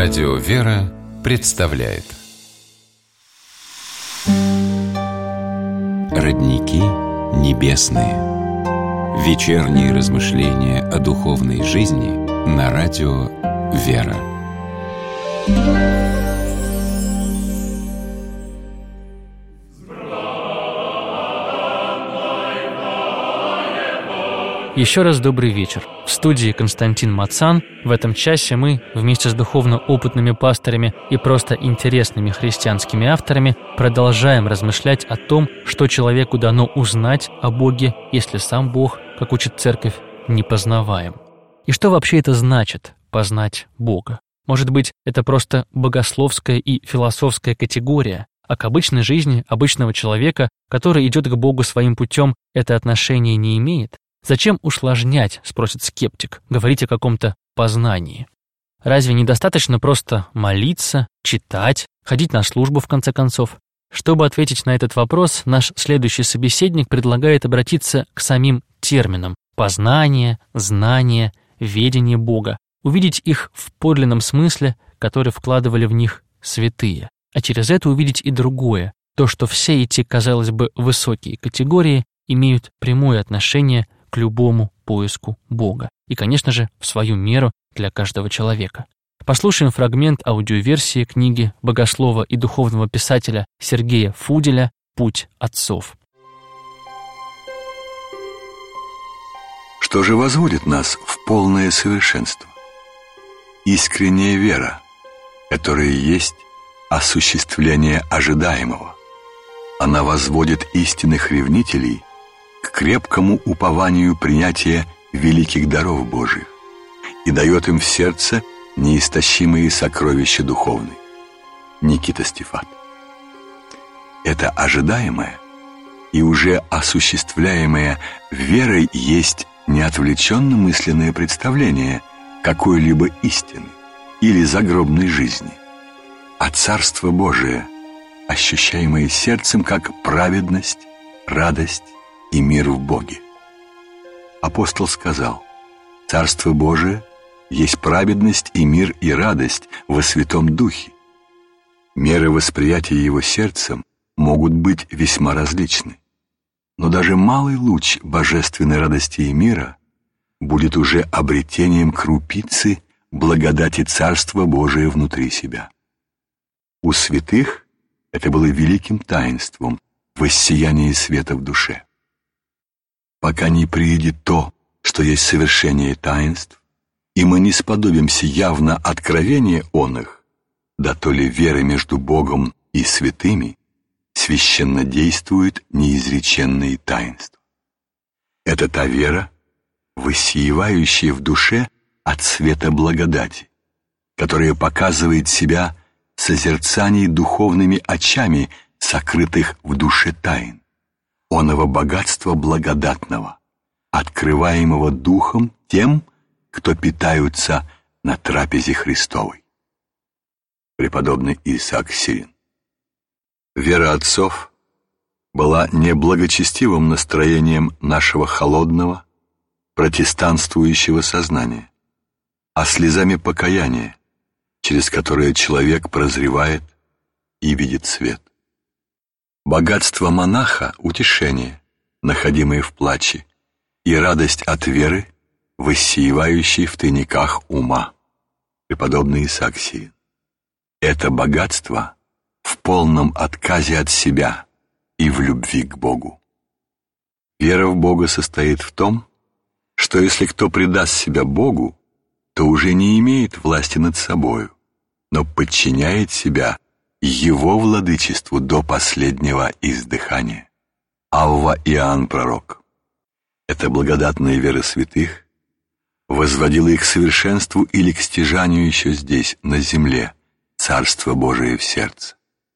Радио «Вера» представляет Родники небесные. Вечерние размышления о духовной жизни на радио «Вера». Еще раз добрый вечер. В студии Константин Мацан. В этом часе мы вместе с духовно опытными пастырями и просто интересными христианскими авторами продолжаем размышлять о том, что человеку дано узнать о Боге, если сам Бог, как учит Церковь, непознаваем. И что вообще это значит – познать Бога? Может быть, это просто богословская и философская категория, а к обычной жизни обычного человека, который идет к Богу своим путем, это отношение не имеет? Зачем усложнять, спросит скептик, говорить о каком-то познании? Разве недостаточно просто молиться, читать, ходить на службу в конце концов? Чтобы ответить на этот вопрос, наш следующий собеседник предлагает обратиться к самим терминам познание, знание, ведение Бога, увидеть их в подлинном смысле, который вкладывали в них святые, а через это увидеть и другое, то, что все эти, казалось бы, высокие категории имеют прямое отношение к любому поиску Бога. И, конечно же, в свою меру для каждого человека. Послушаем фрагмент аудиоверсии книги богослова и духовного писателя Сергея Фуделя «Путь отцов». Что же возводит нас в полное совершенство? Искренняя вера, которая есть осуществление ожидаемого. Она возводит истинных ревнителей к крепкому упованию принятия великих даров Божьих и дает им в сердце неистощимые сокровища духовные. Никита Стефат. Это ожидаемое и уже осуществляемое верой есть неотвлеченно мысленное представление какой-либо истины или загробной жизни, а Царство Божие, ощущаемое сердцем как праведность, радость и мир в Боге. Апостол сказал: «Царство Божие есть праведность и мир и радость во Святом Духе». Меры восприятия его сердцем могут быть весьма различны, но даже малый луч божественной радости и мира будет уже обретением крупицы благодати Царства Божия внутри себя. У святых это было великим таинством воссияние света в душе. Пока не приедет то, что есть совершение таинств, и мы не сподобимся явно откровения он их, да то ли веры между Богом и святыми священно действуют неизреченные таинства. Это та вера, воссиевающая в душе от света благодати, которая показывает себя в созерцании духовными очами сокрытых в душе тайн, оного богатства благодатного, открываемого Духом тем, кто питаются на трапезе Христовой. Преподобный Исаак Сирин. Вера отцов была не благочестивым настроением нашего холодного, протестантствующего сознания, а слезами покаяния, через которое человек прозревает и видит свет. Богатство монаха — утешение, находимое в плаче, и радость от веры, воссиевающей в тайниках ума. Преподобный Исаак Сирин. Это богатство в полном отказе от себя и в любви к Богу. Вера в Бога состоит в том, что если кто предаст себя Богу, то уже не имеет власти над собою, но подчиняет себя Его владычеству до последнего издыхания. Авва Иоанн Пророк. Эта благодатная вера святых возводила их к совершенству или к стяжанию еще здесь, на земле, Царство Божие в сердце.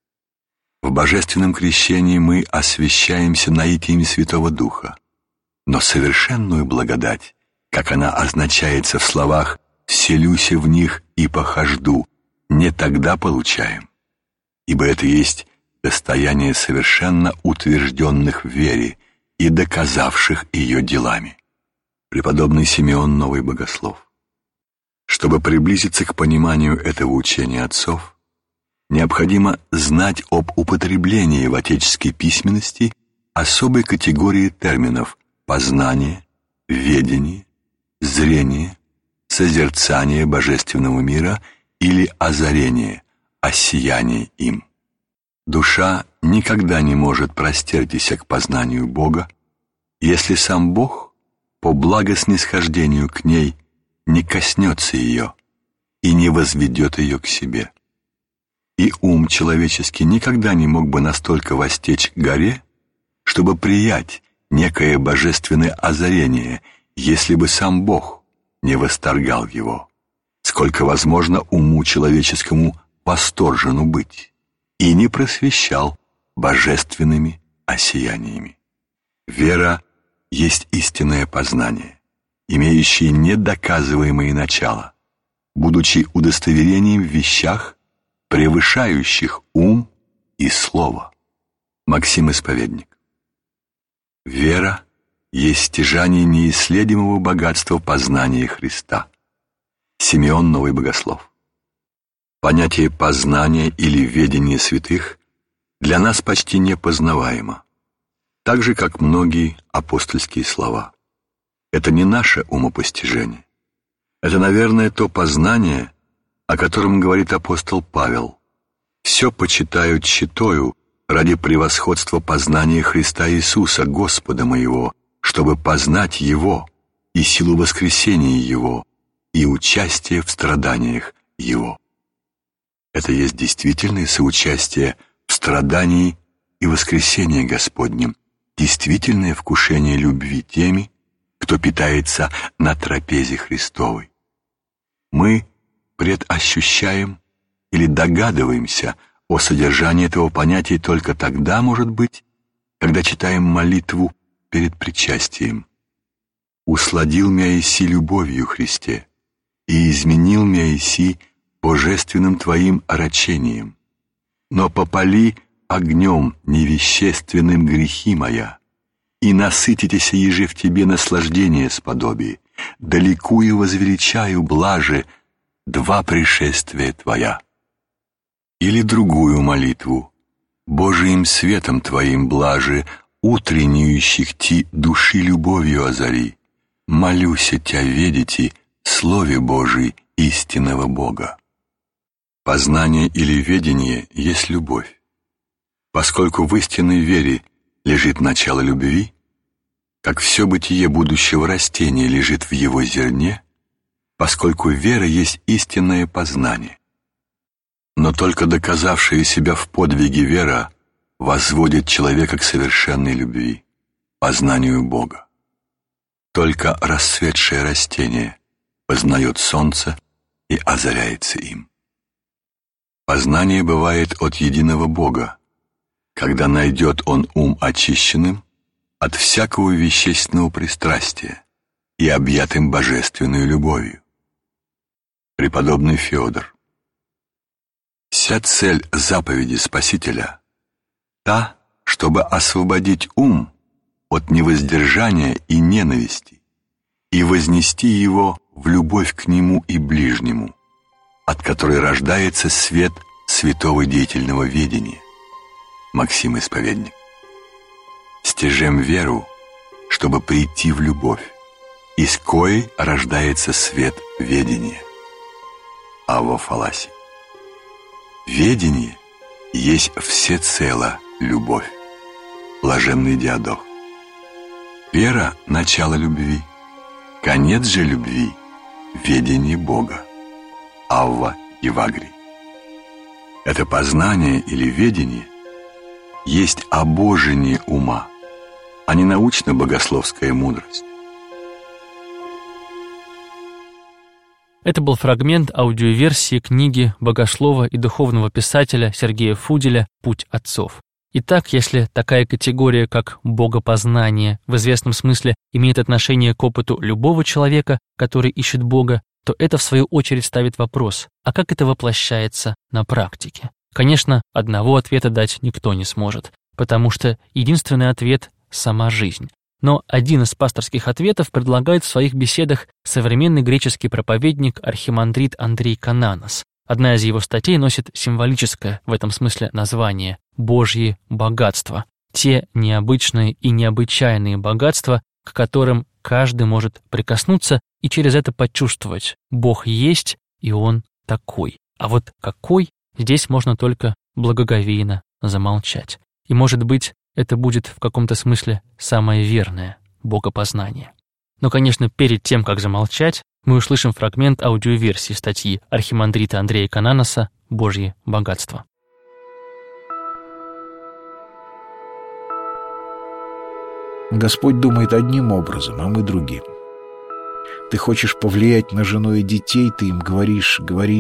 В божественном крещении мы освящаемся наитиями Святого Духа, но совершенную благодать, как она означается в словах «вселюся в них и похожду», не тогда получаем, ибо это есть достояние совершенно утвержденных в вере и доказавших ее делами. Преподобный Симеон Новый Богослов. Чтобы приблизиться к пониманию этого учения отцов, необходимо знать об употреблении в отеческой письменности особой категории терминов познание, ведение, зрение, созерцание божественного мира или озарение, осияние им. Душа никогда не может простертися к познанию Бога, если сам Бог по благоснисхождению к ней не коснется ее и не возведет ее к себе. И ум человеческий никогда не мог бы настолько востечь к горе, чтобы приять некое божественное озарение, если бы сам Бог не восторгал его, сколько возможно уму человеческому восторжену быть, и не просвещал божественными осияниями. Вера есть истинное познание, имеющее недоказываемые начала, будучи удостоверением в вещах, превышающих ум и слово. Максим Исповедник. Вера есть стяжание неисследимого богатства познания Христа. Симеон Новый Богослов. Понятие познания или ведения святых для нас почти непознаваемо, так же, как многие апостольские слова. Это не наше умопостижение. Это, наверное, то познание, о котором говорит апостол Павел. «Все почитаю тщетою ради превосходства познания Христа Иисуса, Господа моего, чтобы познать Его и силу воскресения Его и участие в страданиях Его». Это есть действительное соучастие в страдании и воскресении Господнем, действительное вкушение любви теми, кто питается на трапезе Христовой. Мы предощущаем или догадываемся о содержании этого понятия только тогда, может быть, когда читаем молитву перед причастием. «Усладил мя еси любовью, Христе, и изменил мя еси божественным Твоим орочением, но попали огнем невещественным грехи моя, и насытитеся еже в Тебе наслаждение сподобие, далекую возвеличаю блаже два пришествия Твоя». Или другую молитву: «Божиим светом Твоим блаже, утреннюющих Ти души любовью озари, молюся Тя ведите Слове Божий истинного Бога». Познание или ведение есть любовь. Поскольку в истинной вере лежит начало любви, как все бытие будущего растения лежит в его зерне, поскольку вера есть истинное познание. Но только доказавшая себя в подвиге вера возводит человека к совершенной любви, познанию Бога. Только расцветшее растение познает солнце и озаряется им. Познание бывает от единого Бога, когда найдет он ум очищенным от всякого вещественного пристрастия и объятым божественной любовью. Преподобный Феодор. Вся цель заповеди Спасителя — та, чтобы освободить ум от невоздержания и ненависти и вознести его в любовь к Нему и ближнему, от которой рождается свет святого деятельного ведения. Максим Исповедник. Стяжем веру, чтобы прийти в любовь, из коей рождается свет ведения. Авва Фаласи. Ведение есть всецело любовь. Блаженный Диадох. Вера — начало любви, конец же любви — ведение Бога. Авва Евагрий. Это познание или ведение есть обожение ума, а не научно-богословская мудрость. Это был фрагмент аудиоверсии книги богослова и духовного писателя Сергея Фуделя «Путь отцов». Итак, если такая категория, как богопознание, в известном смысле имеет отношение к опыту любого человека, который ищет Бога, то это, в свою очередь, ставит вопрос, а как это воплощается на практике? Конечно, одного ответа дать никто не сможет, потому что единственный ответ — сама жизнь. Но один из пасторских ответов предлагает в своих беседах современный греческий проповедник архимандрит Андрей Кананос. Одна из его статей носит символическое в этом смысле название «Божьи богатства». Те необычные и необычайные богатства, к которым каждый может прикоснуться и через это почувствовать: Бог есть, и Он такой. А вот какой, здесь можно только благоговейно замолчать. И, может быть, это будет в каком-то смысле самое верное богопознание. Но, конечно, перед тем, как замолчать, мы услышим фрагмент аудиоверсии статьи архимандрита Андрея Кананоса «Божьи богатства». Господь думает одним образом, а мы другим. Ты хочешь повлиять на жену и детей, ты им говоришь,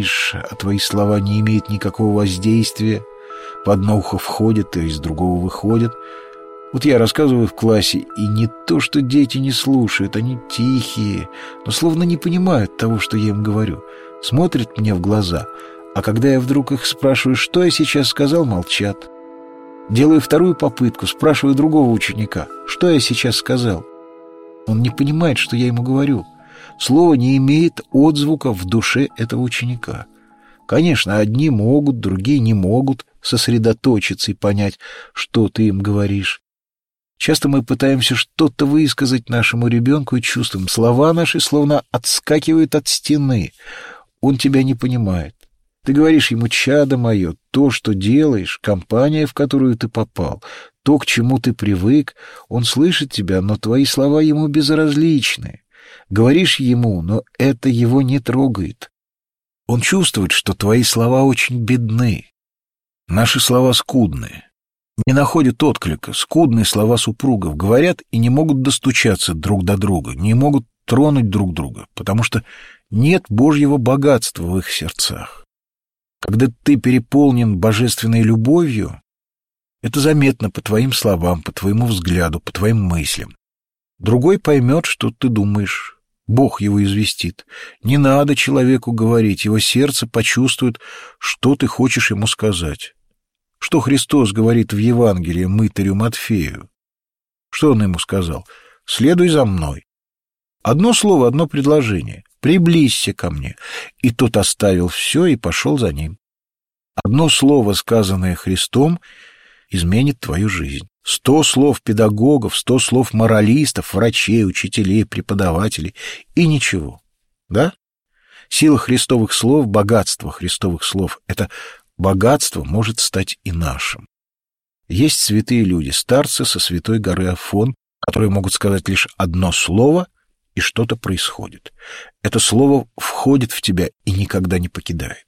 а твои слова не имеют никакого воздействия. В одно ухо входят, а из другого выходят. Вот я рассказываю в классе, и не то, что дети не слушают, они тихие, но словно не понимают того, что я им говорю. Смотрят мне в глаза, а когда я вдруг их спрашиваю, что я сейчас сказал, молчат. Делаю вторую попытку, спрашиваю другого ученика, что я сейчас сказал. Он не понимает, что я ему говорю. Слово не имеет отзвука в душе этого ученика. Конечно, одни могут, другие не могут сосредоточиться и понять, что ты им говоришь. Часто мы пытаемся что-то высказать нашему ребенку и чувствуем. Слова наши словно отскакивают от стены. Он тебя не понимает. Ты говоришь ему: чадо мое, то, что делаешь, компания, в которую ты попал, то, к чему ты привык, он слышит тебя, но твои слова ему безразличны. Говоришь ему, но это его не трогает. Он чувствует, что твои слова очень бедны. Наши слова скудны, не находят отклика. Скудные слова супругов говорят и не могут достучаться друг до друга, не могут тронуть друг друга, потому что нет Божьего богатства в их сердцах. Когда ты переполнен божественной любовью, это заметно по твоим словам, по твоему взгляду, по твоим мыслям. Другой поймет, что ты думаешь. Бог его известит. Не надо человеку говорить, его сердце почувствует, что ты хочешь ему сказать. Что Христос говорит в Евангелии мытарю Матфею? Что он ему сказал? «Следуй за мной». Одно слово, одно предложение. «Приблизься ко мне». И тот оставил все и пошел за ним. Одно слово, сказанное Христом, изменит твою жизнь. 100 слов педагогов, 100 слов моралистов, врачей, учителей, преподавателей и ничего. Да? Сила Христовых слов, богатство Христовых слов — это богатство может стать и нашим. Есть святые люди, старцы со святой горы Афон, которые могут сказать лишь одно слово, и что-то происходит. Это слово входит в тебя и никогда не покидает.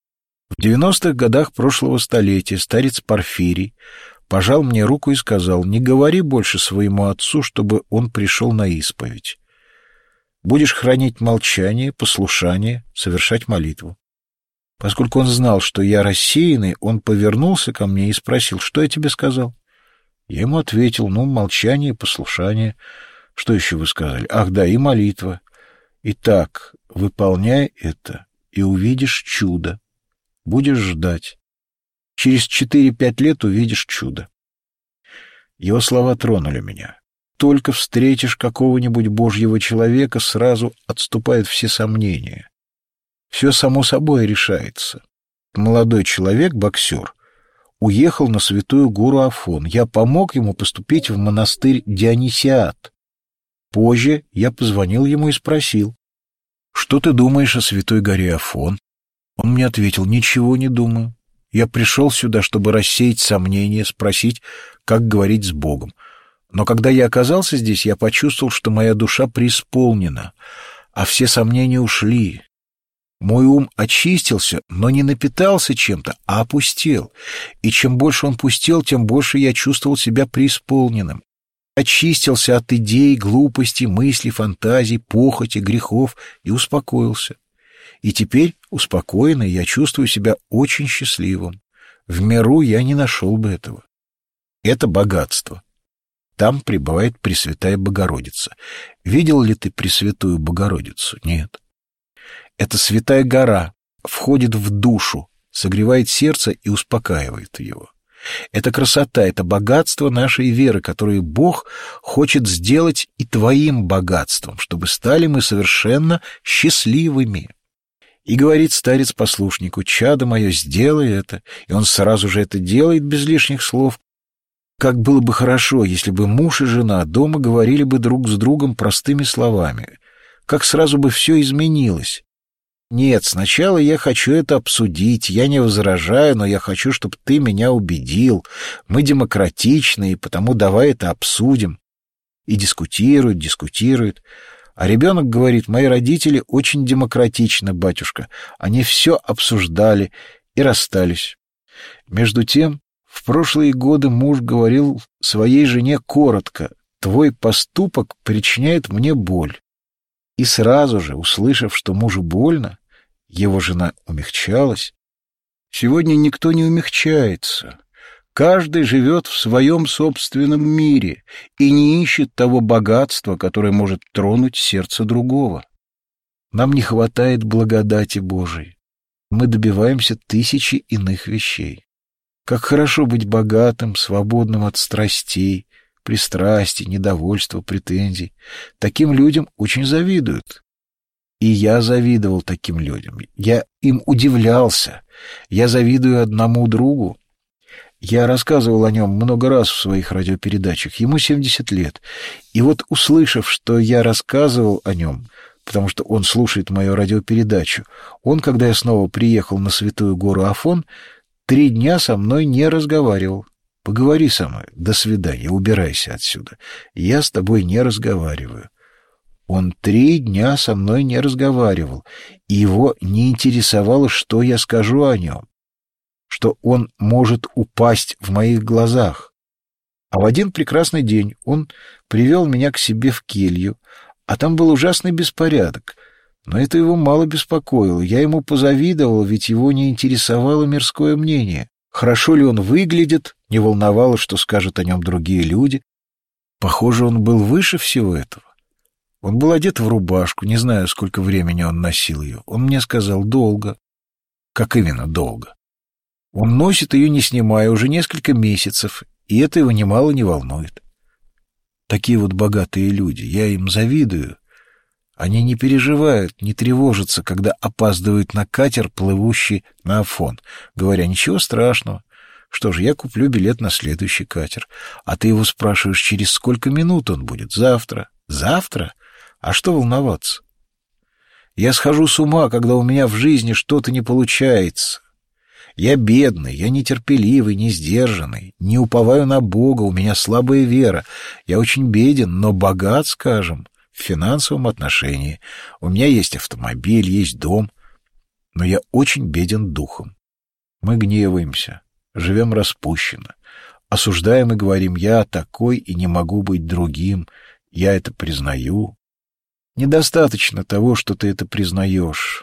В 90-х годах прошлого столетия старец Порфирий пожал мне руку и сказал: «Не говори больше своему отцу, чтобы он пришел на исповедь. Будешь хранить молчание, послушание, совершать молитву». Поскольку он знал, что я рассеянный, он повернулся ко мне и спросил: «Что я тебе сказал?» Я ему ответил: молчание, послушание. Что еще вы сказали? Ах, да, и молитва. Итак, выполняй это, и увидишь чудо. Будешь ждать. Через 4-5 лет увидишь чудо. Его слова тронули меня. Только встретишь какого-нибудь Божьего человека, сразу отступают все сомнения. Все само собой решается. Молодой человек, боксер, уехал на святую гору Афон. Я помог ему поступить в монастырь Дионисиат. Позже я позвонил ему и спросил: «Что ты думаешь о святой горе Афон?» Он мне ответил: «Ничего не думаю. Я пришел сюда, чтобы рассеять сомнения, спросить, как говорить с Богом. Но когда я оказался здесь, я почувствовал, что моя душа преисполнена, а все сомнения ушли. Мой ум очистился, но не напитался чем-то, а опустел. И чем больше он пустел, тем больше я чувствовал себя преисполненным. Очистился от идей, глупостей, мыслей, фантазий, похоти, грехов и успокоился. И теперь, успокоенный, я чувствую себя очень счастливым. В миру я не нашел бы этого. Это богатство. Там пребывает Пресвятая Богородица. Видел ли ты Пресвятую Богородицу? Нет. Это святая гора, входит в душу, согревает сердце и успокаивает его. Это красота, это богатство нашей веры, которое Бог хочет сделать и твоим богатством, чтобы стали мы совершенно счастливыми. И говорит старец послушнику: «Чадо мое, сделай это». И он сразу же это делает без лишних слов. Как было бы хорошо, если бы муж и жена дома говорили бы друг с другом простыми словами. Как сразу бы все изменилось. Нет, сначала я хочу это обсудить, я не возражаю, но я хочу, чтобы ты меня убедил. Мы демократичны, и потому давай это обсудим. И дискутируют. А ребенок говорит: мои родители очень демократичны, батюшка. Они все обсуждали и расстались. Между тем, в прошлые годы муж говорил своей жене коротко: твой поступок причиняет мне боль. И сразу же, услышав, что мужу больно, его жена умягчалась. Сегодня никто не умягчается. Каждый живет в своем собственном мире и не ищет того богатства, которое может тронуть сердце другого. Нам не хватает благодати Божией. Мы добиваемся тысячи иных вещей. Как хорошо быть богатым, свободным от страстей, пристрастий, недовольства, претензий. Таким людям очень завидуют. И я завидовал таким людям. Я им удивлялся. Я завидую одному другу. Я рассказывал о нем много раз в своих радиопередачах. Ему 70 лет. И вот, услышав, что я рассказывал о нем, потому что он слушает мою радиопередачу, он, когда я снова приехал на Святую гору Афон, 3 дня со мной не разговаривал. Поговори со мной. До свидания. Убирайся отсюда. Я с тобой не разговариваю. Он 3 дня со мной не разговаривал, и его не интересовало, что я скажу о нем, что он может упасть в моих глазах. А в один прекрасный день он привел меня к себе в келью, а там был ужасный беспорядок. Но это его мало беспокоило. Я ему позавидовал, ведь его не интересовало мирское мнение. Хорошо ли он выглядит, не волновало, что скажут о нем другие люди. Похоже, он был выше всего этого. Он был одет в рубашку, не знаю, сколько времени он носил ее. Он мне сказал: долго. Как именно долго? Он носит ее, не снимая, уже несколько месяцев, и это его немало не волнует. Такие вот богатые люди, я им завидую. Они не переживают, не тревожатся, когда опаздывают на катер, плывущий на Афон, говоря: ничего страшного. Что ж, я куплю билет на следующий катер. А ты его спрашиваешь, через сколько минут он будет? Завтра. Завтра? А что волноваться? Я схожу с ума, когда у меня в жизни что-то не получается. Я бедный, я нетерпеливый, не сдержанный, не уповаю на Бога, у меня слабая вера. Я очень беден, но богат, скажем, в финансовом отношении. У меня есть автомобиль, есть дом, но я очень беден духом. Мы гневаемся, живем распущенно, осуждаем и говорим: я такой и не могу быть другим, я это признаю. Недостаточно того, что ты это признаешь.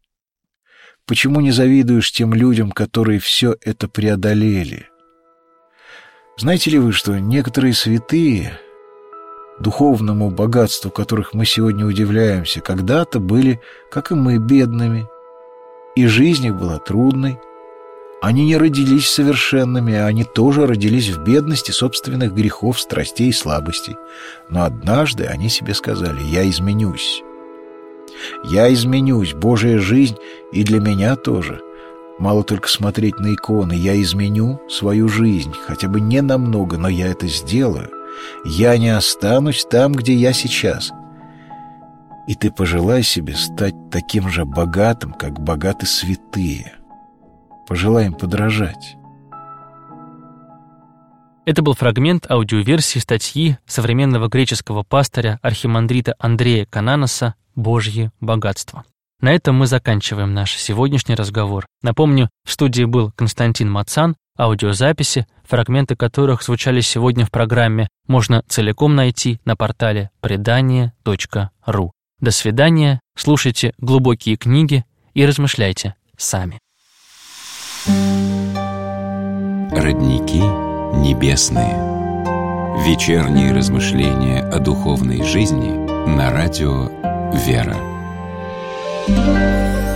Почему не завидуешь тем людям, которые все это преодолели? Знаете ли вы, что некоторые святые, духовному богатству которых мы сегодня удивляемся, когда-то были, как и мы, бедными, и жизнь их была трудной. Они не родились совершенными, а они тоже родились в бедности собственных грехов, страстей и слабостей. Но однажды они себе сказали: я изменюсь. Я изменюсь, Божья жизнь и для меня тоже. Мало только смотреть на иконы. Я изменю свою жизнь, хотя бы не намного, но я это сделаю. Я не останусь там, где я сейчас. И ты пожелай себе стать таким же богатым, как богаты святые. Пожелаем подражать. Это был фрагмент аудиоверсии статьи современного греческого пастыря архимандрита Андрея Кананоса «Божье богатство». На этом мы заканчиваем наш сегодняшний разговор. Напомню, в студии был Константин Мацан. Аудиозаписи, фрагменты которых звучали сегодня в программе, можно целиком найти на портале предание.ру. До свидания, слушайте глубокие книги и размышляйте сами. Родники небесные. Вечерние размышления о духовной жизни на радио «Вера».